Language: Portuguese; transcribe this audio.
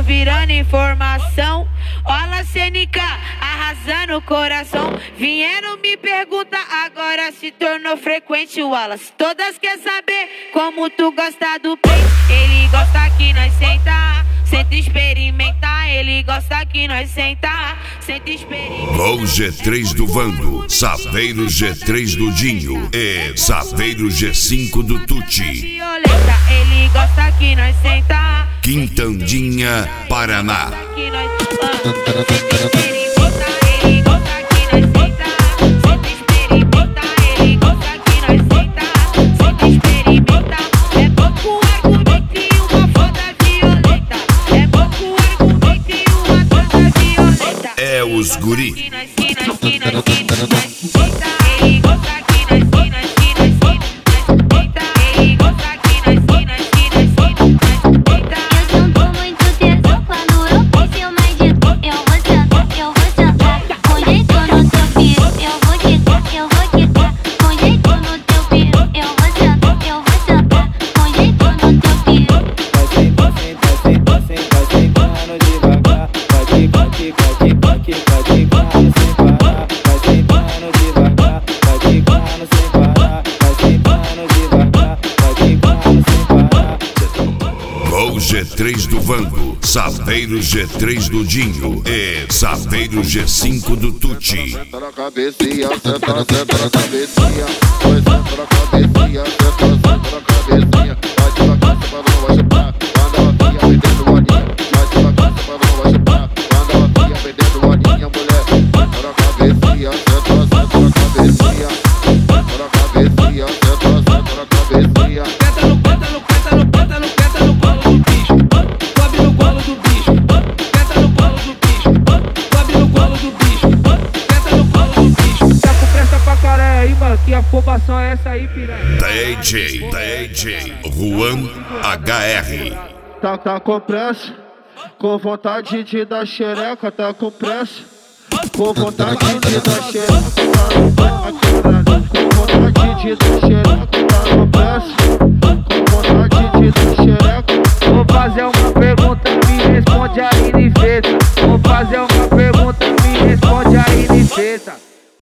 virando informação. Olha CNK, arrasando o coração. Vieram me perguntar, agora se tornou frequente o Wallace. Todas quer saber como tu gosta do peito. Ele gosta que nós senta experimentar. Ele gosta que nós senta experimentar. Gol G3 do Vando, Saveiro G3 do Dinho e Saveiro G5 do Tuti. Ele gosta que nós senta. Quintandinha, Paraná. É os guri. G3 do Vando, Saveiro G3 do Dinho e Saveiro G5 do Tuti. Senta na cabecinha, senta na cabecinha. Pois senta na cabecinha, senta na cabecinha. Vai devagar, só pra não machucar. Quando ela vinha vendendo bolinha. Vai devagar, só pra não machucar. Quando ela vinha vendendo bolinha, mulher. Senta na cabecinha, senta na cabecinha. Senta na cabecinha, senta na cabecinha. Que afobação é essa aí, piranha? DJ Juan HR. Tá com pressa, com vontade de dar xereca, tá com pressa. Com vontade de dar xereca, tá com vontade de dar xereca, tá com pressa.